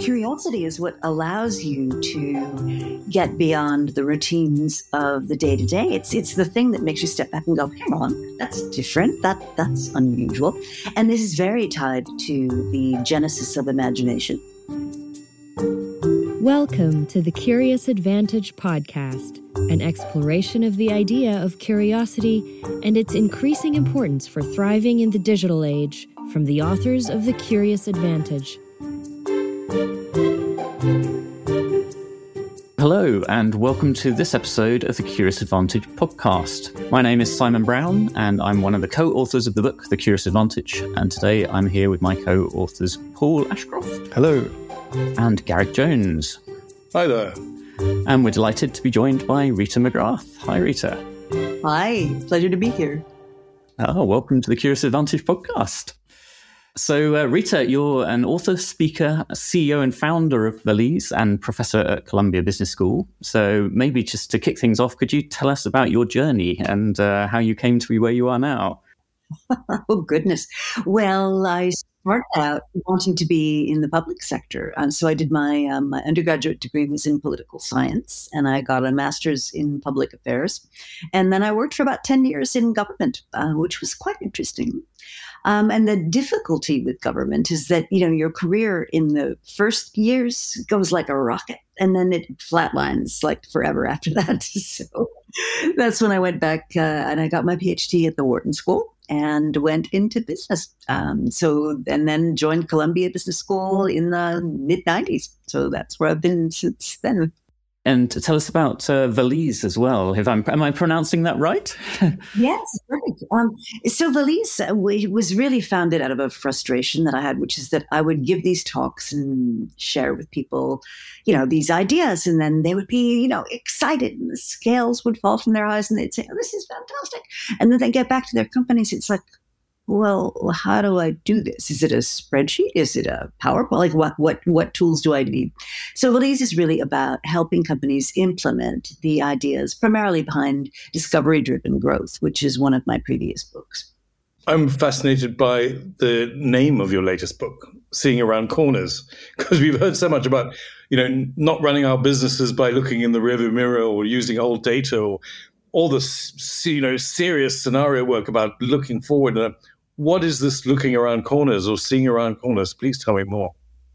Curiosity is what allows you to get beyond the routines of the day-to-day. It's the thing that makes you step back and go, hang on, that's different, that's unusual. And this is very tied to the genesis of imagination. Welcome to the Curious Advantage podcast, an exploration of the idea of curiosity and its increasing importance for thriving in the digital age from the authors of The Curious Advantage. Hello, and welcome to this episode of the Curious Advantage podcast. My name is Simon Brown, and I'm one of the co-authors of the book, The Curious Advantage. And today I'm here with my co-authors, Paul Ashcroft. Hello. And Garrick Jones. Hi there. And we're delighted to be joined by Rita McGrath. Hi, Rita. Hi, pleasure to be here. Oh, welcome to the Curious Advantage podcast. So, Rita, you're an author, speaker, CEO and founder of Valise and professor at Columbia Business School. So maybe just to kick things off, could you tell us about your journey and how you came to be where you are now? Oh, goodness. Well, I started out wanting to be in the public sector. So I did my undergraduate degree was in political science, and I got a master's in public affairs. And then I worked for about 10 years in government, which was quite interesting. And the difficulty with government is that, your career in the first years goes like a rocket, and then it flatlines like forever after that. So that's when I went back and I got my PhD at the Wharton School and went into business. And then joined Columbia Business School in the mid-90s. So that's where I've been since then. And tell us about Valise as well. Am I pronouncing that right? Yes, perfect. So Valise was really founded out of a frustration that I had, which is that I would give these talks and share with people, these ideas, and then they would be, excited, and the scales would fall from their eyes, and they'd say, "Oh, this is fantastic." And then they get back to their companies. It's like, well, how do I do this? Is it a spreadsheet? Is it a PowerPoint? Like what tools do I need? So Valise is really about helping companies implement the ideas primarily behind discovery-driven growth, which is one of my previous books. I'm fascinated by the name of your latest book, Seeing Around Corners, because we've heard so much about, not running our businesses by looking in the rearview mirror or using old data or all this, serious scenario work about looking forward. What is this looking around corners or seeing around corners? Please tell me more.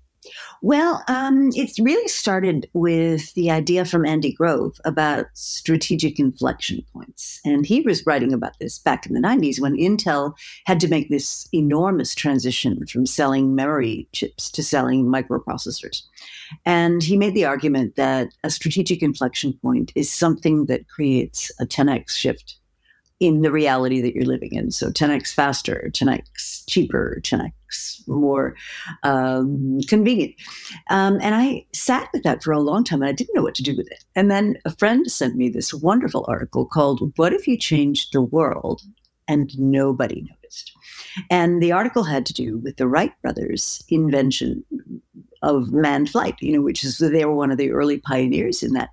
Well, it really started with the idea from Andy Grove about strategic inflection points. And he was writing about this back in the 90s when Intel had to make this enormous transition from selling memory chips to selling microprocessors. And he made the argument that a strategic inflection point is something that creates a 10x shift in the reality that you're living in. So 10x faster, 10x cheaper, 10x more convenient. And I sat with that for a long time, and I didn't know what to do with it. And then a friend sent me this wonderful article called "What If You Changed the World and Nobody Noticed?" And the article had to do with the Wright brothers' invention of manned flight, which is, they were one of the early pioneers in that.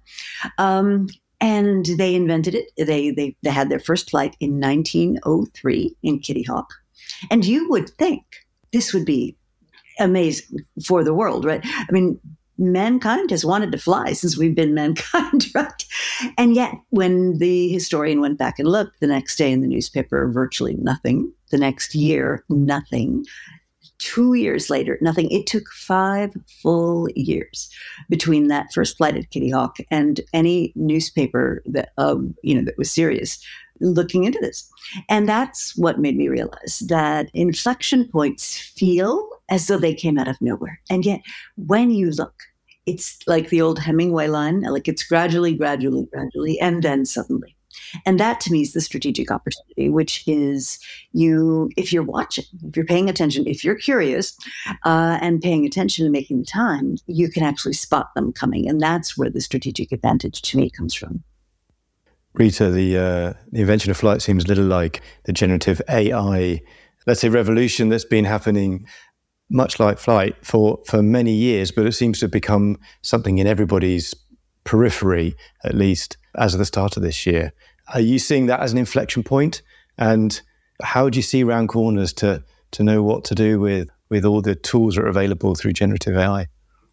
And they invented it. They had their first flight in 1903 in Kitty Hawk. And you would think this would be amazing for the world, right? I mean, mankind has wanted to fly since we've been mankind, right? And yet, when the historian went back and looked, the next day in the newspaper, virtually nothing. The next year, nothing. 2 years later, nothing. It took 5 full years between that first flight at Kitty Hawk and any newspaper that that was serious looking into this. And that's what made me realize that inflection points feel as though they came out of nowhere. And yet, when you look, it's like the old Hemingway line, like it's gradually, and then suddenly. And that, to me, is the strategic opportunity, which is if you're watching, if you're paying attention, if you're curious and paying attention and making the time, you can actually spot them coming. And that's where the strategic advantage, to me, comes from. Rita, the invention of flight seems a little like the generative AI, let's say, revolution that's been happening much like flight for many years, but it seems to have become something in everybody's periphery, at least as of the start of this year. Are you seeing that as an inflection point? And how do you see around corners to know what to do with all the tools that are available through generative AI?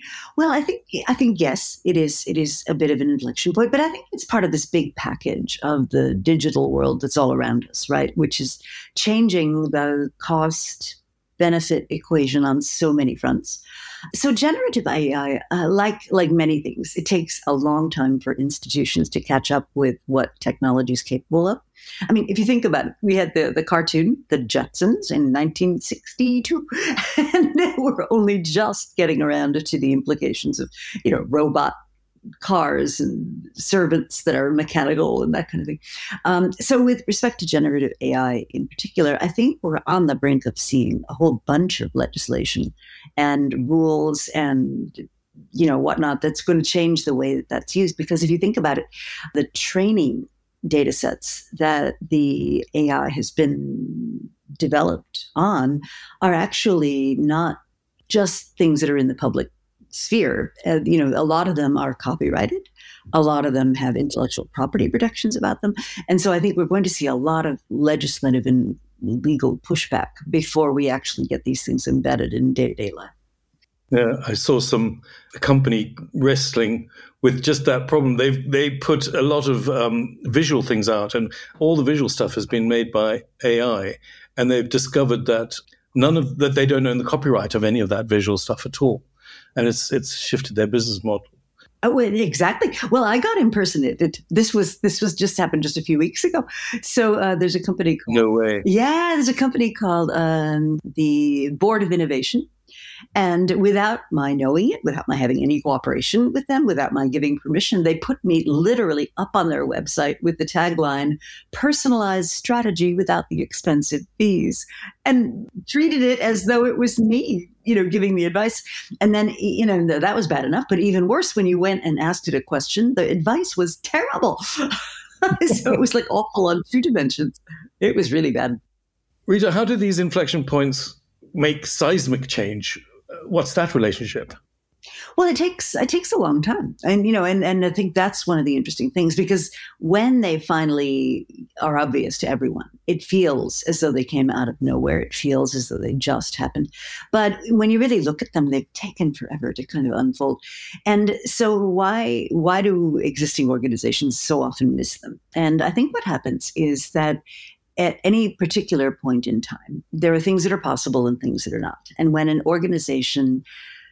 Well, I think yes, it is. It is a bit of an inflection point, but I think it's part of this big package of the digital world that's all around us, right? Which is changing the cost benefit equation on so many fronts. So generative AI, like many things, it takes a long time for institutions to catch up with what technology is capable of. I mean, if you think about it, we had the cartoon, The Jetsons, in 1962, and we're only just getting around to the implications of, robot cars and servants that are mechanical and that kind of thing. So with respect to generative AI in particular, I think we're on the brink of seeing a whole bunch of legislation and rules and whatnot that's going to change the way that that's used. Because if you think about it, the training data sets that the AI has been developed on are actually not just things that are in the public sphere. A lot of them are copyrighted. A lot of them have intellectual property protections about them. And so I think we're going to see a lot of legislative and legal pushback before we actually get these things embedded in day-to-day life. Yeah, I saw a company wrestling with just that problem. They put a lot of visual things out, and all the visual stuff has been made by AI. And they've discovered that they don't own the copyright of any of that visual stuff at all, and it's shifted their business model. Oh, exactly. Well, I got impersonated. This was just happened just a few weeks ago. So there's a company. No way. Yeah, there's a company called the Board of Innovation. And without my knowing it, without my having any cooperation with them, without my giving permission, they put me literally up on their website with the tagline, "Personalized strategy without the expensive fees," and treated it as though it was me, giving the advice. And then, that was bad enough. But even worse, when you went and asked it a question, the advice was terrible. So it was like awful on two dimensions. It was really bad. Rita, how do these inflection points make seismic change? What's that relationship? Well, it takes a long time. And, and I think that's one of the interesting things, because when they finally are obvious to everyone, it feels as though they came out of nowhere. It feels as though they just happened. But when you really look at them, they've taken forever to kind of unfold. And so why do existing organizations so often miss them? And I think what happens is that at any particular point in time, there are things that are possible and things that are not. And when an organization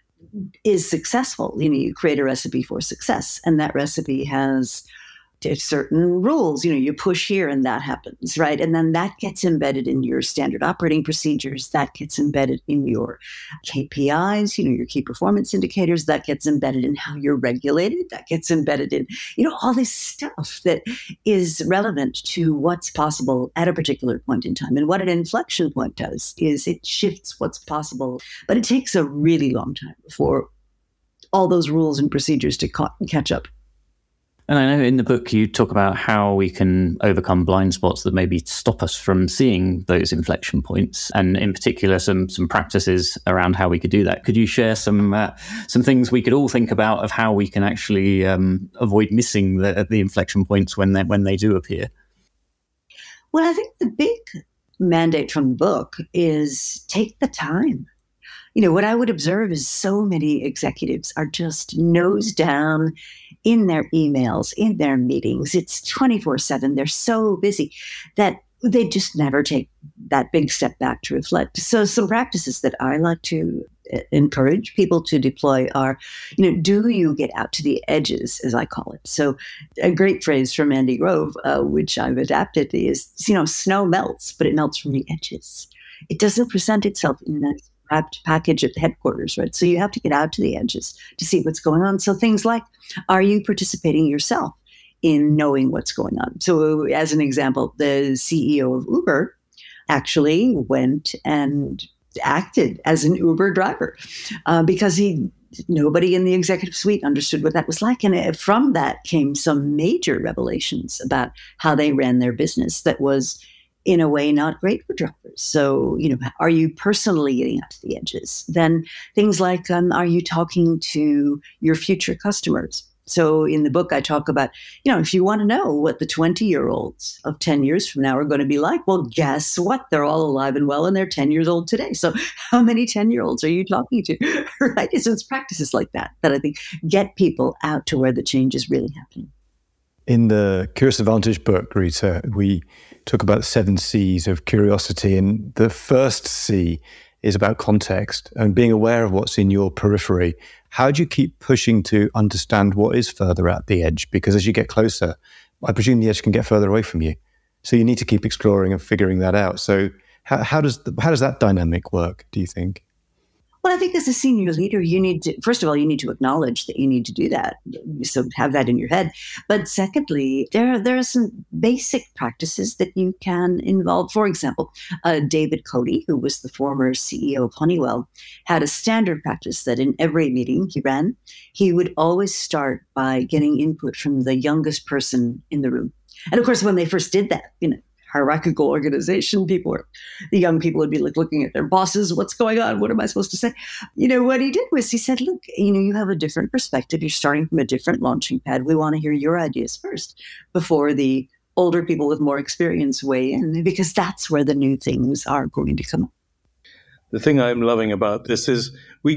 is successful, you create a recipe for success, and that recipe has certain rules. You push here and that happens, right? And then that gets embedded in your standard operating procedures. That gets embedded in your KPIs, your key performance indicators. That gets embedded in how you're regulated. That gets embedded in, all this stuff that is relevant to what's possible at a particular point in time. And what an inflection point does is it shifts what's possible, but it takes a really long time for all those rules and procedures to catch up. And I know in the book you talk about how we can overcome blind spots that maybe stop us from seeing those inflection points, and in particular some practices around how we could do that. Could you share some things we could all think about of how we can actually avoid missing the inflection points when they do appear? Well, I think the big mandate from the book is take the time. What I would observe is so many executives are just nose down in their emails, in their meetings. It's 24/7. They're so busy that they just never take that big step back to reflect. So some practices that I like to encourage people to deploy are, do you get out to the edges, as I call it? So a great phrase from Andy Grove, which I've adapted, is, snow melts, but it melts from the edges. It doesn't present itself in that wrapped package at the headquarters, right? So you have to get out to the edges to see what's going on. So things like, are you participating yourself in knowing what's going on? So as an example, the CEO of Uber actually went and acted as an Uber driver because nobody in the executive suite understood what that was like. And from that came some major revelations about how they ran their business that was, in a way, not great for drivers. So, are you personally getting out to the edges? Then things like, are you talking to your future customers? So in the book, I talk about, if you want to know what the 20-year-olds of 10 years from now are going to be like, well, guess what? They're all alive and well, and they're 10 years old today. So how many 10-year-olds are you talking to? Right? So it's practices like that I think get people out to where the change is really happening. In the Curious Advantage book, Rita, we talk about the 7 C's of curiosity. And the first C is about context and being aware of what's in your periphery. How do you keep pushing to understand what is further at the edge? Because as you get closer, I presume the edge can get further away from you. So you need to keep exploring and figuring that out. So how does that dynamic work, do you think? Well, I think as a senior leader, you need to, first of all, you need to acknowledge that you need to do that. So have that in your head. But secondly, there are some basic practices that you can involve. For example, David Coady, who was the former CEO of Honeywell, had a standard practice that in every meeting he ran, he would always start by getting input from the youngest person in the room. And of course, when they first did that, hierarchical organization, the young people would be looking at their bosses. What's going on? What am I supposed to say? What he did was he said, look, you have a different perspective. You're starting from a different launching pad. We want to hear your ideas first before the older people with more experience weigh in, because that's where the new things are going to come up. The thing I'm loving about this is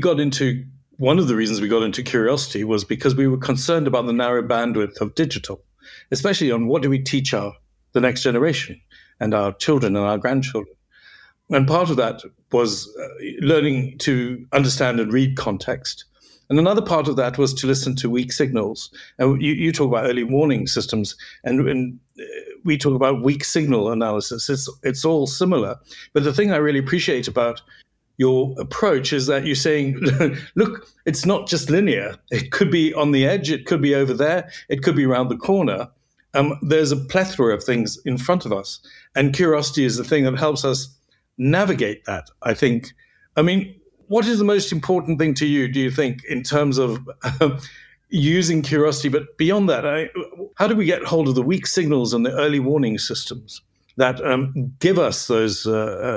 one of the reasons we got into curiosity was because we were concerned about the narrow bandwidth of digital, especially on what do we teach the next generation and our children and our grandchildren. And part of that was learning to understand and read context. And another part of that was to listen to weak signals. And you talk about early warning systems, and we talk about weak signal analysis. It's all similar. But the thing I really appreciate about your approach is that you're saying, look, it's not just linear. It could be on the edge. It could be over there. It could be around the corner. There's a plethora of things in front of us. And curiosity is the thing that helps us navigate that, I think. I mean, what is the most important thing to you, do you think, in terms of using curiosity? But beyond that, how do we get hold of the weak signals and the early warning systems that give us those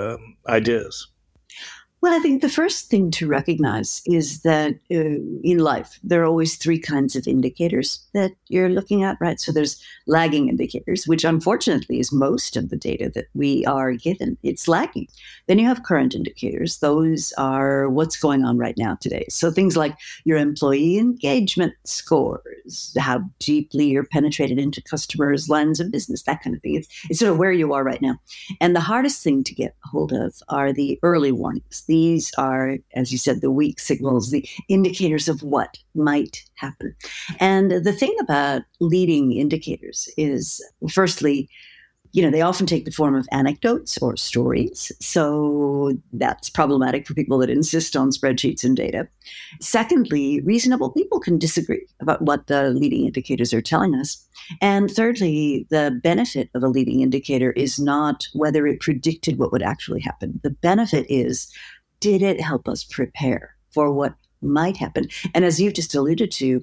ideas? Well, I think the first thing to recognize is that in life, there are always 3 kinds of indicators that you're looking at, right? So there's lagging indicators, which unfortunately is most of the data that we are given. It's lagging. Then you have current indicators. Those are what's going on right now today. So things like your employee engagement scores, how deeply you're penetrated into customers' lines of business, that kind of thing. It's sort of where you are right now. And the hardest thing to get hold of are the early warnings. These are, as you said, the weak signals, the indicators of what might happen. And the thing about leading indicators is, firstly, they often take the form of anecdotes or stories. So that's problematic for people that insist on spreadsheets and data. Secondly, reasonable people can disagree about what the leading indicators are telling us. And thirdly, the benefit of a leading indicator is not whether it predicted what would actually happen. The benefit is, did it help us prepare for what might happen? And as you've just alluded to,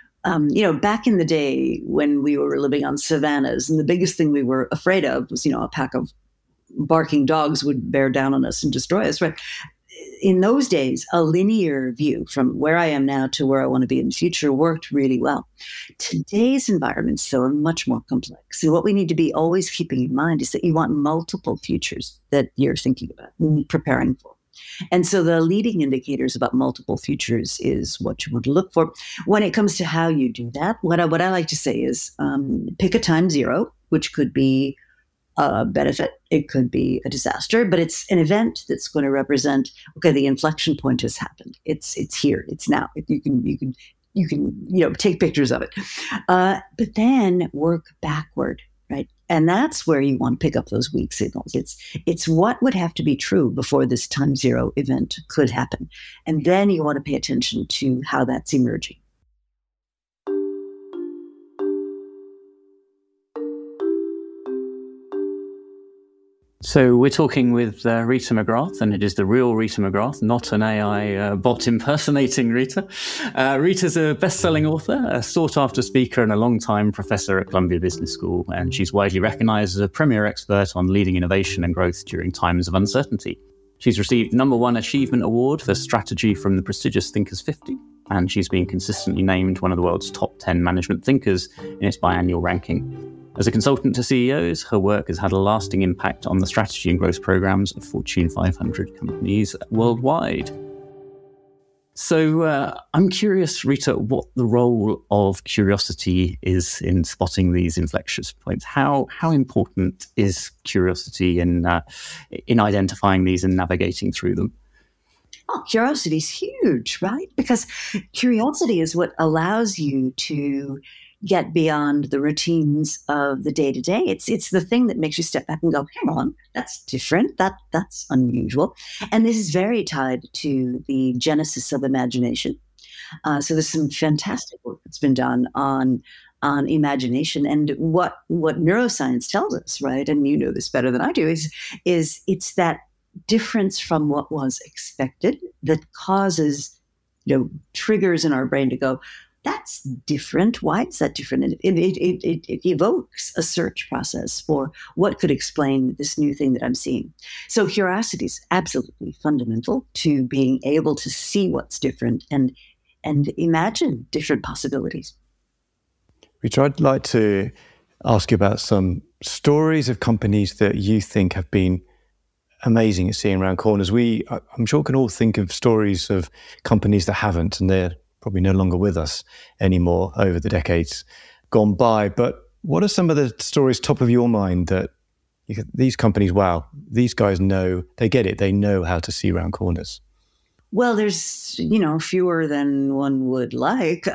back in the day when we were living on savannas, and the biggest thing we were afraid of was, a pack of barking dogs would bear down on us and destroy us, right? In those days, a linear view from where I am now to where I want to be in the future worked really well. Today's environments, though, are much more complex. So what we need to be always keeping in mind is that you want multiple futures that you're thinking about and preparing for. And so the leading indicators about multiple futures is what you want to look for. When it comes to how you do that, what I like to say is pick a time zero, which could be a benefit, it could be a disaster, but it's an event that's going to represent, okay, the inflection point has happened. It's here. It's now. You can take pictures of it, but then work backward, right? And that's where you want to pick up those weak signals. It's what would have to be true before this time zero event could happen. And then you want to pay attention to how that's emerging. So we're talking with Rita McGrath, and it is the real Rita McGrath, not an AI bot impersonating Rita. Rita's a best-selling author, a sought-after speaker, and a long-time professor at Columbia Business School, and she's widely recognized as a premier expert on leading innovation and growth during times of uncertainty. She's received #1 Achievement Award for Strategy from the prestigious Thinkers 50, and she's been consistently named one of the world's top 10 management thinkers in its biannual ranking. As a consultant to CEOs, her work has had a lasting impact on the strategy and growth programs of Fortune 500 companies worldwide. So I'm curious, Rita, what the role of curiosity is in spotting these inflection points. How important is curiosity in identifying these and navigating through them? Oh, curiosity is huge, right? Because curiosity is what allows you to get beyond the routines of the day-to-day. It's the thing that makes you step back and go, hang on, that's different. That's unusual. And this is very tied to the genesis of imagination. So there's some fantastic work that's been done on imagination, and what neuroscience tells us, right? And you know this better than I do, is it's that difference from what was expected that causes, triggers in our brain to go, that's different. Why is that different? And it evokes a search process for what could explain this new thing that I'm seeing. So curiosity is absolutely fundamental to being able to see what's different and imagine different possibilities. Rita, I'd like to ask you about some stories of companies that you think have been amazing at seeing around corners. I'm sure, can all think of stories of companies that haven't, and they're probably no longer with us anymore over the decades gone by. But what are some of the stories top of your mind that these companies, wow, these guys know, they get it, they know how to see around corners? Well, there's, fewer than one would like.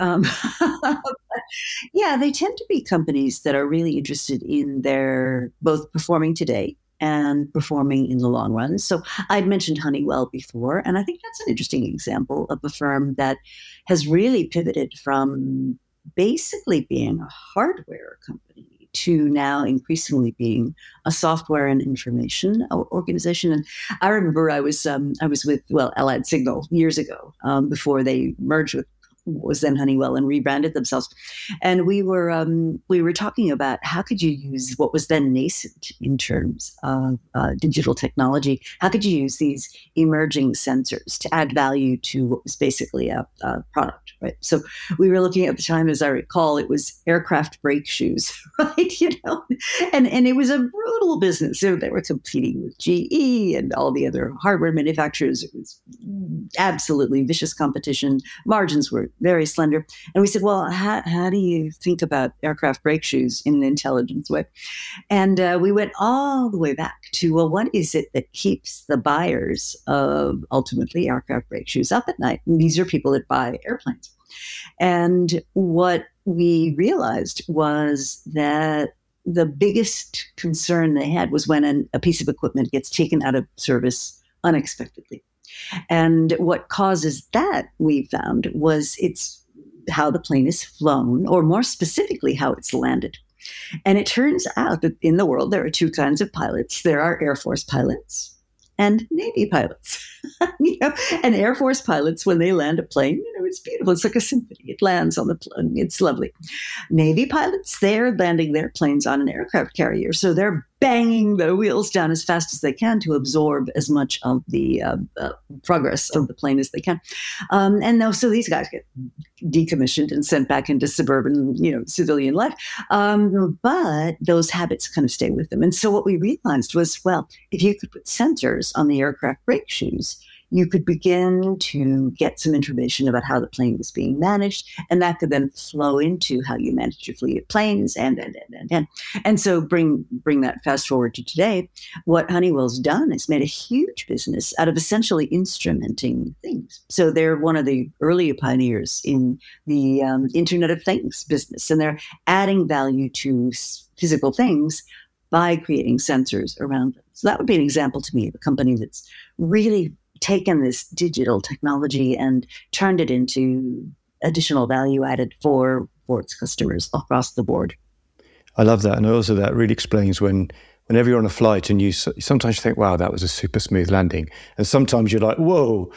Yeah, they tend to be companies that are really interested in their both performing today and performing in the long run. So I'd mentioned Honeywell before, and I think that's an interesting example of a firm that has really pivoted from basically being a hardware company to now increasingly being a software and information organization. And I remember I was with Allied Signal years ago, before they merged with what was then Honeywell and rebranded themselves. And we were talking about how could you use what was then nascent in terms of digital technology. How could you use these emerging sensors to add value to what was basically a product, right? So we were looking at the time, as I recall, it was aircraft brake shoes, right? And it was a brutal business. So they were competing with GE and all the other hardware manufacturers. It was absolutely vicious competition. Margins were very slender. And we said, well, how do you think about aircraft brake shoes in an intelligent way? And we went all the way back to, well, what is it that keeps the buyers of ultimately aircraft brake shoes up at night? And these are people that buy airplanes. And what we realized was that the biggest concern they had was when a piece of equipment gets taken out of service unexpectedly. And what causes that, we found, was it's how the plane is flown, or more specifically, how it's landed. And it turns out that in the world, there are two kinds of pilots. There are Air Force pilots and Navy pilots. And Air Force pilots, when they land a plane, it's beautiful. It's like a symphony. It lands on the plane. It's lovely. Navy pilots, they're landing their planes on an aircraft carrier. So they're banging the wheels down as fast as they can to absorb as much of the progress of the plane as they can. So these guys get decommissioned and sent back into suburban, civilian life. But those habits kind of stay with them. And so what we realized was, well, if you could put sensors on the aircraft brake shoes, you could begin to get some information about how the plane was being managed, and that could then flow into how you manage your fleet of planes, and so bring that fast forward to today. What Honeywell's done is made a huge business out of essentially instrumenting things. So they're one of the early pioneers in the Internet of Things business, and they're adding value to physical things by creating sensors around them. So that would be an example to me of a company that's really taken this digital technology and turned it into additional value added for its customers across the board. I love that. And also that really explains whenever you're on a flight and you sometimes think, wow, that was a super smooth landing. And sometimes you're like, whoa,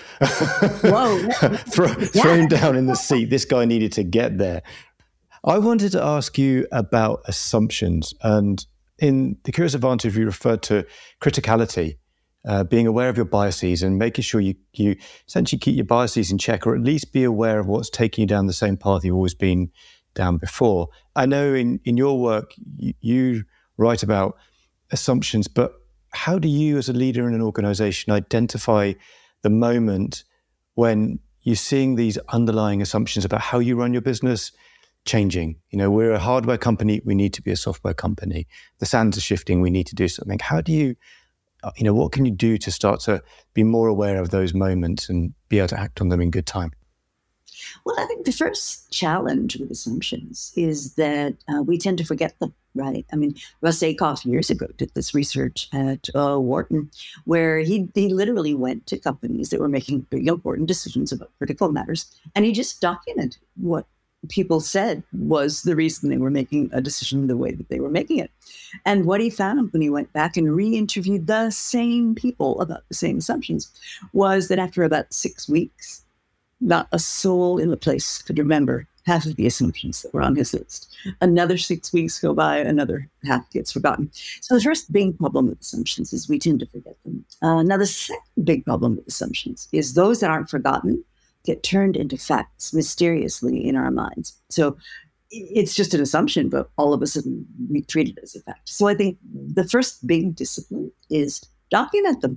thrown down in the seat. This guy needed to get there. I wanted to ask you about assumptions. And in the Curious Advantage, we referred to criticality. being aware of your biases and making sure you essentially keep your biases in check, or at least be aware of what's taking you down the same path you've always been down before. I know in your work, you write about assumptions, but how do you as a leader in an organization identify the moment when you're seeing these underlying assumptions about how you run your business changing? We're a hardware company, we need to be a software company. The sands are shifting, we need to do something. How do you, what can you do to start to be more aware of those moments and be able to act on them in good time? Well, I think the first challenge with assumptions is that we tend to forget them, right? I mean, Russ Ackoff years ago did this research at Wharton, where he literally went to companies that were making big, important decisions about critical matters, and he just documented what people said was the reason they were making a decision the way that they were making it. And what he found when he went back and re-interviewed the same people about the same assumptions was that after about 6 weeks, not a soul in the place could remember half of the assumptions that were on his list. Another 6 weeks go by, another half gets forgotten. So the first big problem with assumptions is we tend to forget them. Now, the second big problem with assumptions is those that aren't forgotten get turned into facts mysteriously in our minds. So it's just an assumption, but all of a sudden we treat it as a fact. So I think the first big discipline is document them.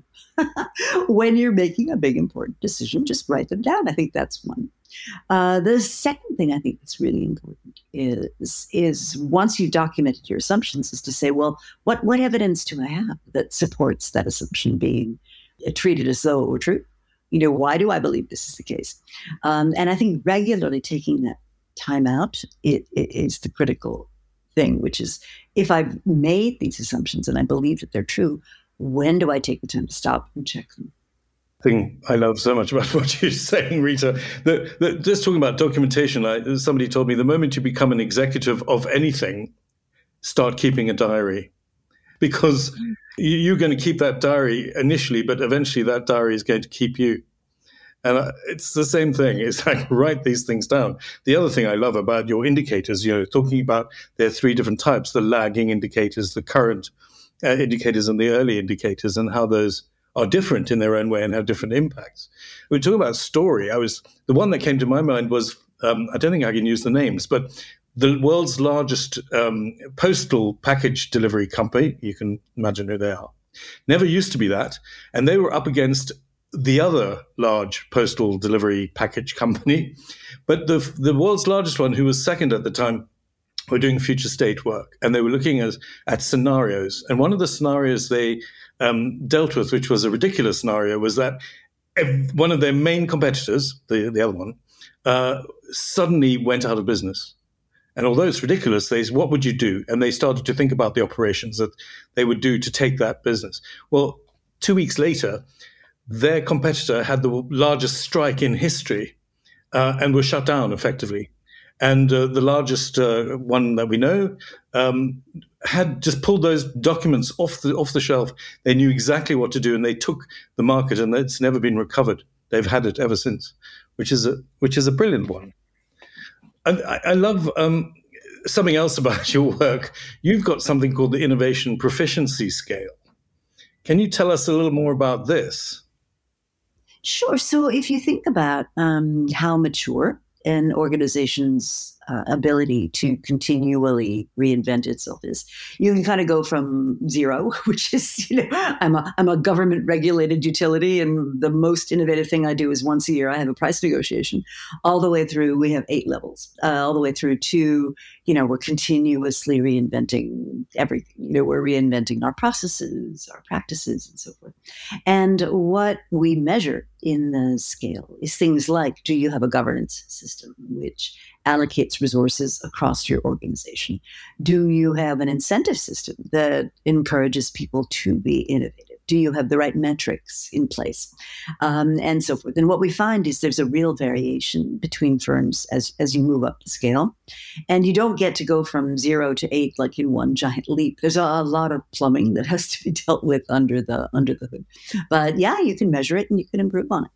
When you're making a big, important decision, just write them down. I think that's one. The second thing I think that's really important is once you've documented your assumptions, is to say, well, what evidence do I have that supports that assumption being treated as though it were true? Why do I believe this is the case? And I think regularly taking that time out it is the critical thing, which is if I've made these assumptions and I believe that they're true, when do I take the time to stop and check them? Thing I love so much about what you're saying, Rita, that just talking about documentation, somebody told me the moment you become an executive of anything, start keeping a diary. Because you're going to keep that diary initially, but eventually that diary is going to keep you. And it's the same thing. It's like, write these things down. The other thing I love about your indicators, talking about there are 3 different types, the lagging indicators, the current indicators, and the early indicators, and how those are different in their own way and have different impacts. We're talking about story. The one that came to my mind was, I don't think I can use the names, but the world's largest postal package delivery company, you can imagine who they are, never used to be that. And they were up against the other large postal delivery package company. But the world's largest one, who was second at the time, were doing future state work. And they were looking at scenarios. And one of the scenarios they dealt with, which was a ridiculous scenario, was that one of their main competitors, the other one, suddenly went out of business. And although it's ridiculous, they said, what would you do? And they started to think about the operations that they would do to take that business. Well, 2 weeks later, their competitor had the largest strike in history and was shut down effectively. And the largest one that we know had just pulled those documents off the shelf. They knew exactly what to do, and they took the market, and it's never been recovered. They've had it ever since, which is a brilliant one. And I love something else about your work. You've got something called the Innovation Proficiency Scale. Can you tell us a little more about this? Sure. So if you think about how mature an organization's ability to continually reinvent itself is, you can kind of go from 0, which is, I'm a government regulated utility, and the most innovative thing I do is once a year I have a price negotiation, all the way through. We have 8 levels, all the way through to, we're continuously reinventing everything. We're reinventing our processes, our practices, and so forth. And what we measure in the scale is things like, do you have a governance system which allocates resources across your organization? Do you have an incentive system that encourages people to be innovative? Do you have the right metrics in place? And so forth. And what we find is there's a real variation between firms as you move up the scale. And you don't get to go from 0 to 8 like in one giant leap. There's a lot of plumbing that has to be dealt with under the hood. But yeah, you can measure it and you can improve on it.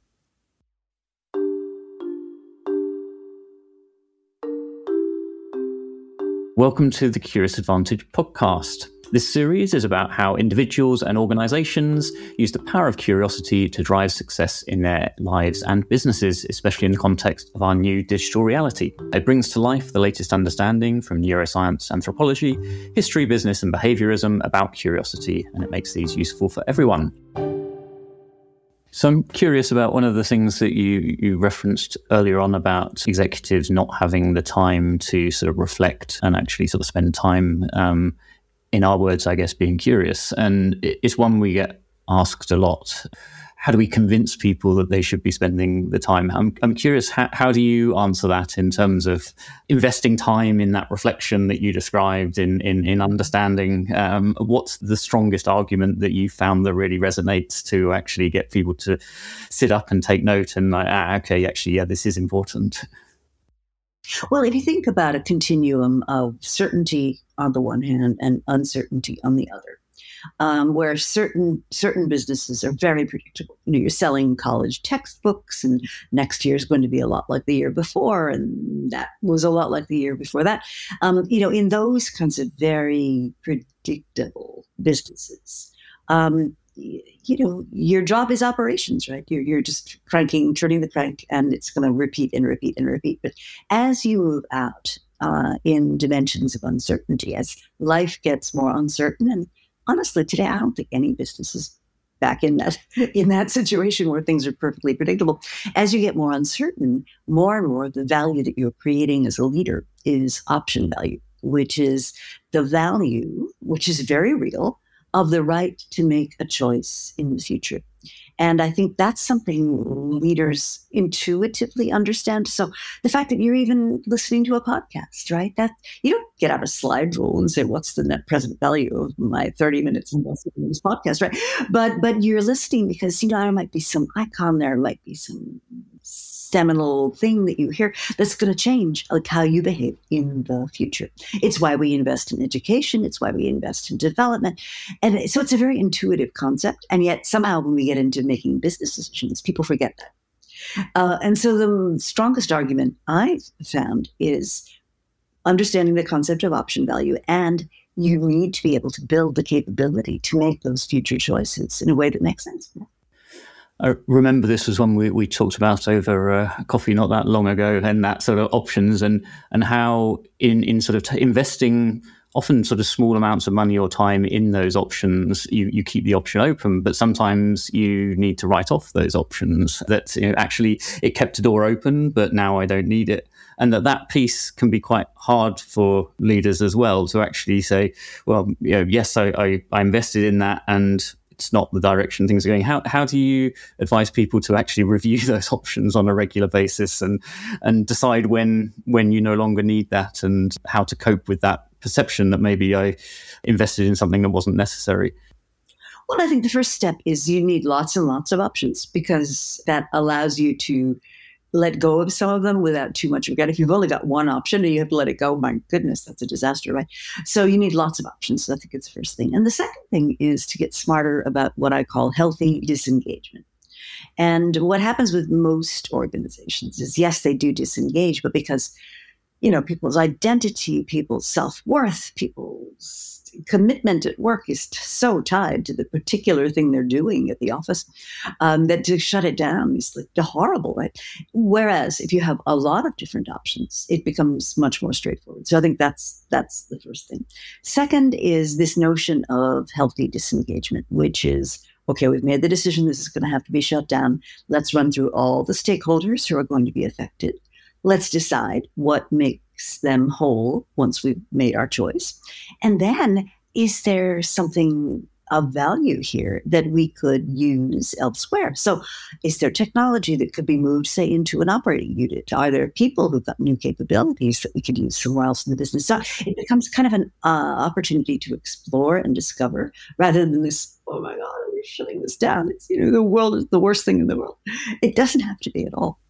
Welcome to the Curious Advantage podcast. This series is about how individuals and organizations use the power of curiosity to drive success in their lives and businesses, especially in the context of our new digital reality. It brings to life the latest understanding from neuroscience, anthropology, history, business, and behaviorism about curiosity, and it makes these useful for everyone. So I'm curious about one of the things that you referenced earlier on about executives not having the time to sort of reflect and actually sort of spend time, in our words, I guess, being curious. And it's one we get asked a lot. How do we convince people that they should be spending the time? I'm curious, how do you answer that in terms of investing time in that reflection that you described in understanding? What's the strongest argument that you found that really resonates to actually get people to sit up and take note and this is important? Well, if you think about a continuum of certainty on the one hand and uncertainty on the other, where certain businesses are very predictable. You're selling college textbooks, and next year is going to be a lot like the year before, and that was a lot like the year before that. In those kinds of very predictable businesses, your job is operations, right? You're just turning the crank, and it's going to repeat and repeat and repeat. But as you move out in dimensions of uncertainty, as life gets more uncertain, and honestly, today, I don't think any business is back in that situation where things are perfectly predictable. As you get more uncertain, more and more the value that you're creating as a leader is option value, which is the value, which is very real, of the right to make a choice in the future. And I think that's something leaders intuitively understand. So the fact that you're even listening to a podcast, right? That you don't get out a slide rule and say, what's the net present value of my 30 minutes invested in this podcast, right? But you're listening because, there might be some icon, there might be some seminal thing that you hear that's going to change like how you behave in the future. It's why we invest in education. It's why we invest in development. And so it's a very intuitive concept. And yet somehow when we get into making business decisions, people forget that. And so the strongest argument I've found is understanding the concept of option value. And you need to be able to build the capability to make those future choices in a way that makes sense. I remember this was one we talked about over coffee not that long ago, and that sort of options and how in sort of investing often sort of small amounts of money or time in those options, you keep the option open, but sometimes you need to write off those options that actually it kept a door open, but now I don't need it. And that piece can be quite hard for leaders as well to actually say, well, yes, I invested in that and it's not the direction things are going. How do you advise people to actually review those options on a regular basis and decide when you no longer need that, and how to cope with that perception that maybe I invested in something that wasn't necessary? Well, I think the first step is you need lots and lots of options, because that allows you to let go of some of them without too much regret. If you've only got one option and you have to let it go, my goodness, that's a disaster, right? So you need lots of options. So I think it's the first thing. And the second thing is to get smarter about what I call healthy disengagement. And what happens with most organizations is, yes, they do disengage, but because, people's identity, people's self-worth, people's commitment at work is so tied to the particular thing they're doing at the office that to shut it down is like horrible, right? Whereas if you have a lot of different options, it becomes much more straightforward. So I think that's the first thing. Second is this notion of healthy disengagement, which is, okay, we've made the decision this is going to have to be shut down. Let's run through all the stakeholders who are going to be affected. Let's decide what makes them whole once we've made our choice. And then, is there something of value here that we could use elsewhere? So is there technology that could be moved, say, into an operating unit? Are there people who've got new capabilities that we could use somewhere else in the business? So it becomes kind of an opportunity to explore and discover, rather than this, oh my God, we're shutting this down. It's, the world is the worst thing in the world. It doesn't have to be at all.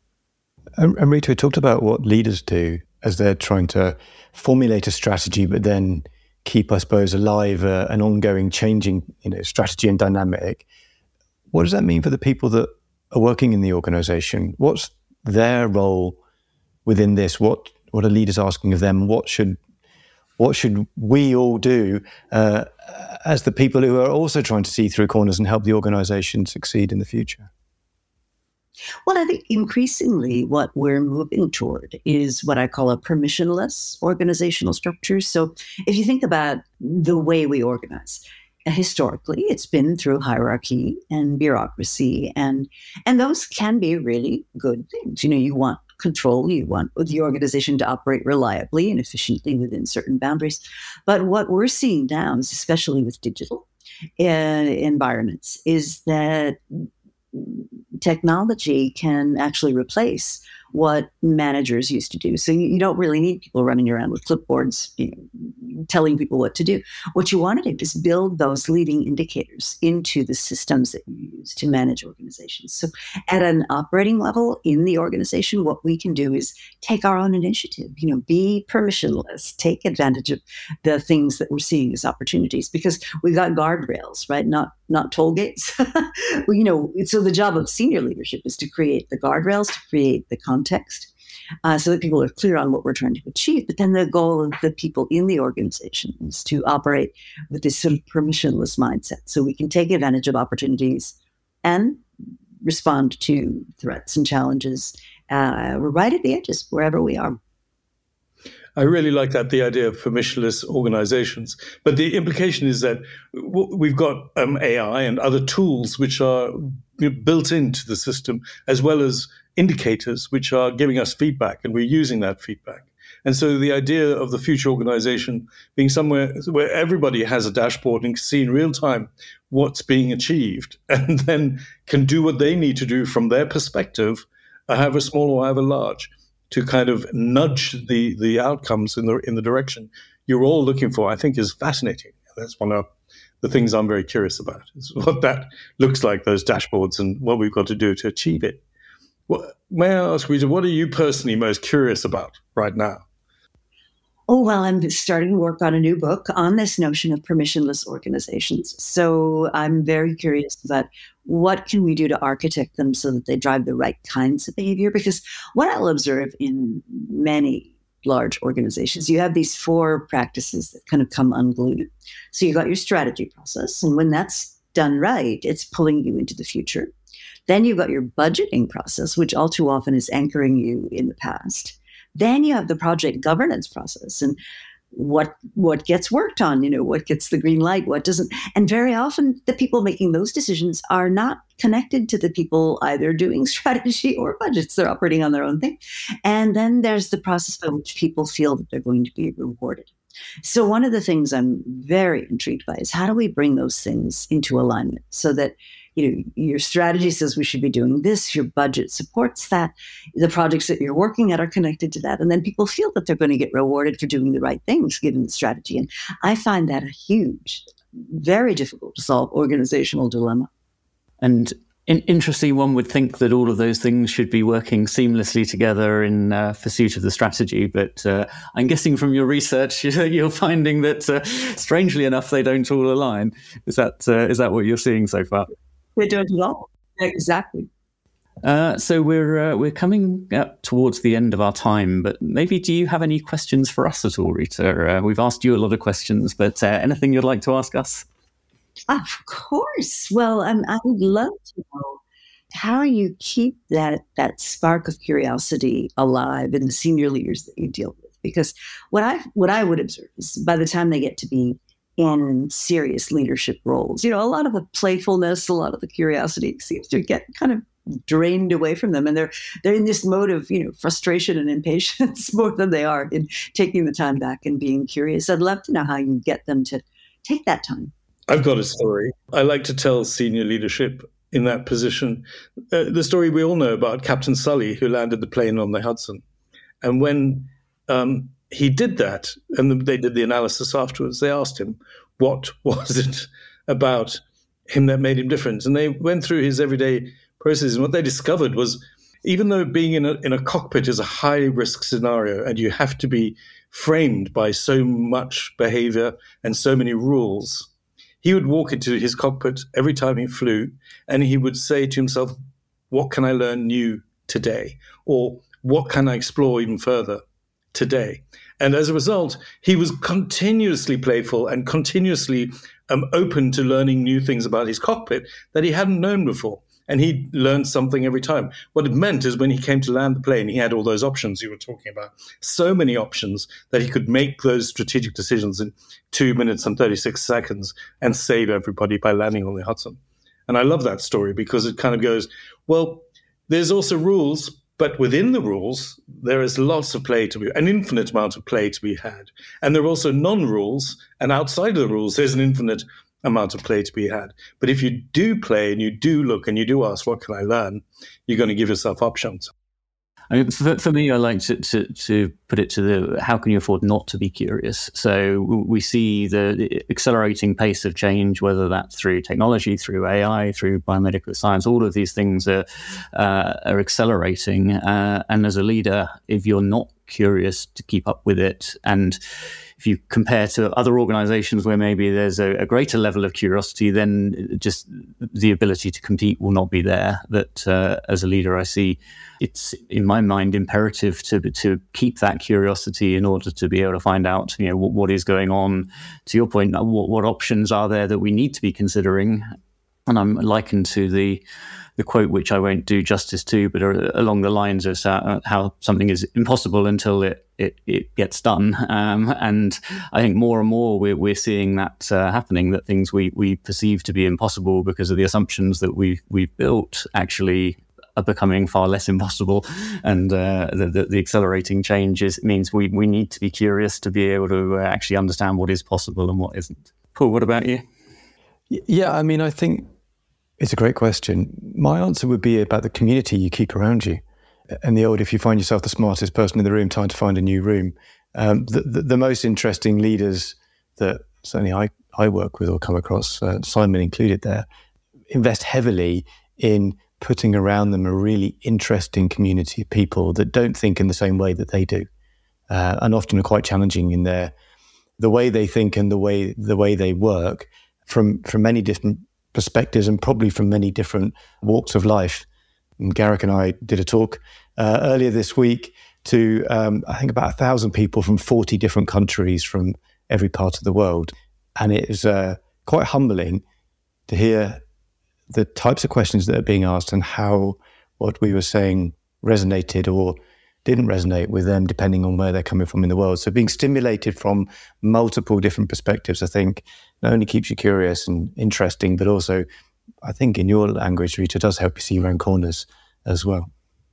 And Rita, we talked about what leaders do as they're trying to formulate a strategy, but then keep, I suppose, alive an ongoing changing, strategy and dynamic. What does that mean for the people that are working in the organization? What's their role within this? What are leaders asking of them? What what should we all do as the people who are also trying to see through corners and help the organization succeed in the future? Well, I think increasingly what we're moving toward is what I call a permissionless organizational structure. So if you think about the way we organize, historically, it's been through hierarchy and bureaucracy, and those can be really good things. You want control, you want the organization to operate reliably and efficiently within certain boundaries. But what we're seeing now, especially with digital environments, is that technology can actually replace what managers used to do. So you don't really need people running around with clipboards, telling people what to do. What you want to do is build those leading indicators into the systems that you use to manage organizations. So at an operating level in the organization, what we can do is take our own initiative, be permissionless, take advantage of the things that we're seeing as opportunities, because we've got guardrails, right? Not toll gates. So the job of senior leadership is to create the guardrails, to create the context, so that people are clear on what we're trying to achieve. But then the goal of the people in the organization is to operate with this sort of permissionless mindset, so we can take advantage of opportunities and respond to threats and challenges. We're right at the edges wherever we are. I really like that, the idea of permissionless organizations. But the implication is that we've got AI and other tools which are built into the system, as well as indicators which are giving us feedback, and we're using that feedback. And so the idea of the future organization being somewhere where everybody has a dashboard and can see in real time what's being achieved, and then can do what they need to do from their perspective, however small or however large, to kind of nudge the outcomes in the direction you're all looking for, I think is fascinating. That's one of the things I'm very curious about, is what that looks like, those dashboards, and what we've got to do to achieve it. May I ask, Rita, what are you personally most curious about right now? Oh, well, I'm starting to work on a new book on this notion of permissionless organizations. So I'm very curious about what can we do to architect them so that they drive the right kinds of behavior. Because what I'll observe in many large organizations, you have these 4 practices that kind of come unglued. So you've got your strategy process, and when that's done right, it's pulling you into the future. Then you've got your budgeting process, which all too often is anchoring you in the past. Then you have the project governance process, and what gets worked on, what gets the green light, what doesn't. And very often the people making those decisions are not connected to the people either doing strategy or budgets. They're operating on their own thing. And then there's the process by which people feel that they're going to be rewarded. So one of the things I'm very intrigued by is how do we bring those things into alignment so that your strategy says we should be doing this, your budget supports that, the projects that you're working at are connected to that, and then people feel that they're going to get rewarded for doing the right things given the strategy. And I find that a huge, very difficult to solve organizational dilemma. And interesting, one would think that all of those things should be working seamlessly together in pursuit of the strategy. But I'm guessing from your research, you're finding that, strangely enough, they don't all align. Is that what you're seeing so far? They don't at all. Exactly. So we're coming up towards the end of our time, but maybe do you have any questions for us at all, Rita? We've asked you a lot of questions, but anything you'd like to ask us? Of course. Well, I would love to know how you keep that spark of curiosity alive in the senior leaders that you deal with. Because what I would observe is by the time they get to be in serious leadership roles, a lot of the playfulness, a lot of the curiosity seems to get kind of drained away from them, and they're in this mode of frustration and impatience more than they are in taking the time back and being curious. I'd love to know how you get them to take that time. I've got a story. I like to tell senior leadership in that position the story we all know about Captain Sully, who landed the plane on the Hudson. And when he did that, and they did the analysis afterwards, they asked him, what was it about him that made him different? And they went through his everyday processes. And what they discovered was, even though being in a cockpit is a high-risk scenario, and you have to be framed by so much behavior and so many rules, he would walk into his cockpit every time he flew, and he would say to himself, what can I learn new today? Or what can I explore even further today. And as a result, he was continuously playful and continuously open to learning new things about his cockpit that he hadn't known before. And he learned something every time. What it meant is when he came to land the plane, he had all those options you were talking about, so many options that he could make those strategic decisions in 2 minutes and 36 seconds and save everybody by landing on the Hudson. And I love that story because it kind of goes, well, there's also rules, but within the rules, there is lots of play to be, an infinite amount of play to be had. And there are also non-rules, and outside of the rules, there's an infinite amount of play to be had. But if you do play and you do look and you do ask, what can I learn? You're going to give yourself options. I mean, for me, I like to put it to the how can you afford not to be curious? So we see the accelerating pace of change, whether that's through technology, through AI, through biomedical science. All of these things are accelerating. And as a leader, if you're not curious to keep up with it, and if you compare to other organizations where maybe there's a greater level of curiosity, then just the ability to compete will not be there. That as a leader, I see it's, in my mind, imperative to keep that curiosity in order to be able to find out, what is going on. To your point, what options are there that we need to be considering? And I'm likened to the quote, which I won't do justice to, but along the lines of how something is impossible until it gets done. And I think more and more we're seeing that happening, that things we perceive to be impossible because of the assumptions that we've built actually are becoming far less impossible. And the accelerating changes means we need to be curious to be able to actually understand what is possible and what isn't. Paul, what about you? Yeah, I mean, I think it's a great question. My answer would be about the community you keep around you. And the old, if you find yourself the smartest person in the room, time to find a new room. The most interesting leaders that certainly I work with or come across, Simon included there, invest heavily in putting around them a really interesting community of people that don't think in the same way that they do, and often are quite challenging in the way they think and the way they work from many different perspectives and probably from many different walks of life. And Garrick and I did a talk earlier this week to, I think, about 1,000 people from 40 different countries from every part of the world. And it is quite humbling to hear the types of questions that are being asked and how what we were saying resonated or didn't resonate with them, depending on where they're coming from in the world. So being stimulated from multiple different perspectives, I think, not only keeps you curious and interesting, but also, I think in your language, Rita, does help you see around corners as well.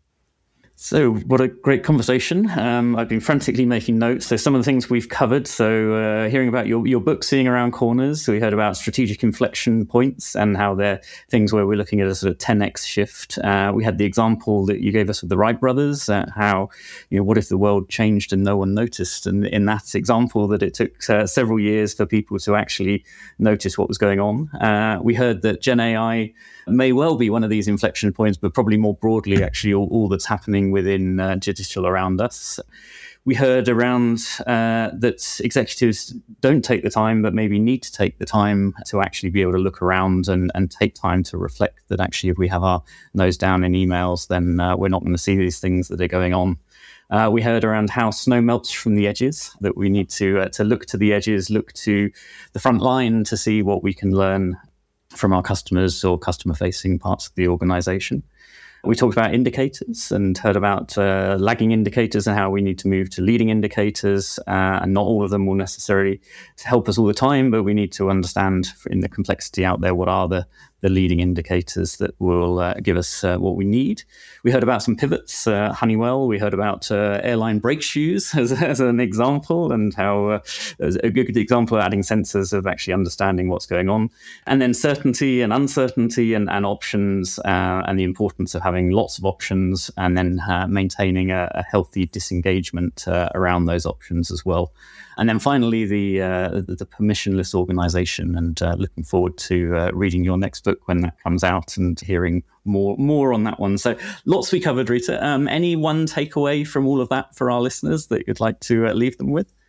So what a great conversation. I've been frantically making notes. So some of the things we've covered. So hearing about your book, Seeing Around Corners. So we heard about strategic inflection points and how they're things where we're looking at a sort of 10x shift. We had the example that you gave us of the Wright brothers, how, what if the world changed and no one noticed? And in that example that it took several years for people to actually notice what was going on. We heard that Gen AI may well be one of these inflection points, but probably more broadly, actually, all that's happening within digital around us. We heard around that executives don't take the time, but maybe need to take the time to actually be able to look around and take time to reflect that actually if we have our nose down in emails, then we're not going to see these things that are going on. We heard around how snow melts from the edges, that we need to look to the edges, look to the front line to see what we can learn from our customers or customer-facing parts of the organization. We talked about indicators and heard about lagging indicators and how we need to move to leading indicators. And not all of them will necessarily help us all the time, but we need to understand in the complexity out there what are the leading indicators that will give us what we need. We heard about some pivots, Honeywell. We heard about airline brake shoes as an example, and how there's a good example of adding sensors of actually understanding what's going on. And then certainty and uncertainty and options, and the importance of having lots of options and then maintaining a healthy disengagement around those options as well. And then finally, the permissionless organization, and looking forward to reading your next book when that comes out and hearing more on that one. So lots we covered, Rita. Any one takeaway from all of that for our listeners that you'd like to leave them with?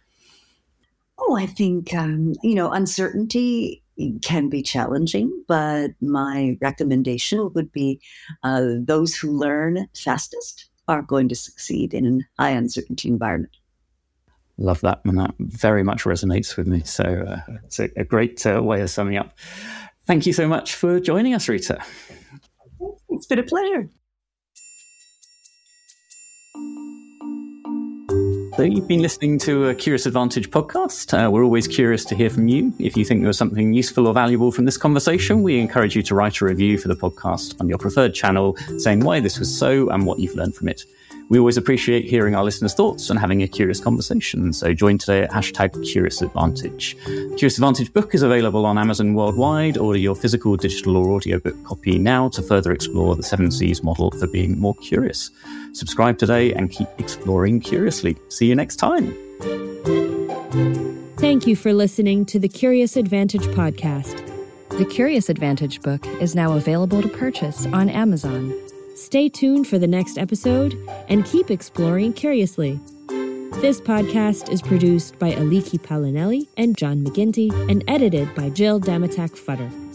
Oh, I think, uncertainty can be challenging, but my recommendation would be those who learn fastest are going to succeed in a high uncertainty environment. Love that, and that very much resonates with me. So it's a great way of summing up. Thank you so much for joining us, Rita. It's been a pleasure. So you've been listening to a Curious Advantage podcast. We're always curious to hear from you. If you think there was something useful or valuable from this conversation, we encourage you to write a review for the podcast on your preferred channel, saying why this was so and what you've learned from it. We always appreciate hearing our listeners' thoughts and having a curious conversation. So join today at #CuriousAdvantage. The Curious Advantage book is available on Amazon worldwide. Order your physical, digital, or audiobook copy now to further explore the 7 C's model for being more curious. Subscribe today and keep exploring curiously. See you next time. Thank you for listening to the Curious Advantage podcast. The Curious Advantage book is now available to purchase on Amazon. Stay tuned for the next episode and keep exploring curiously. This podcast is produced by Aliki Palinelli and John McGinty and edited by Jill Damatak-Futter.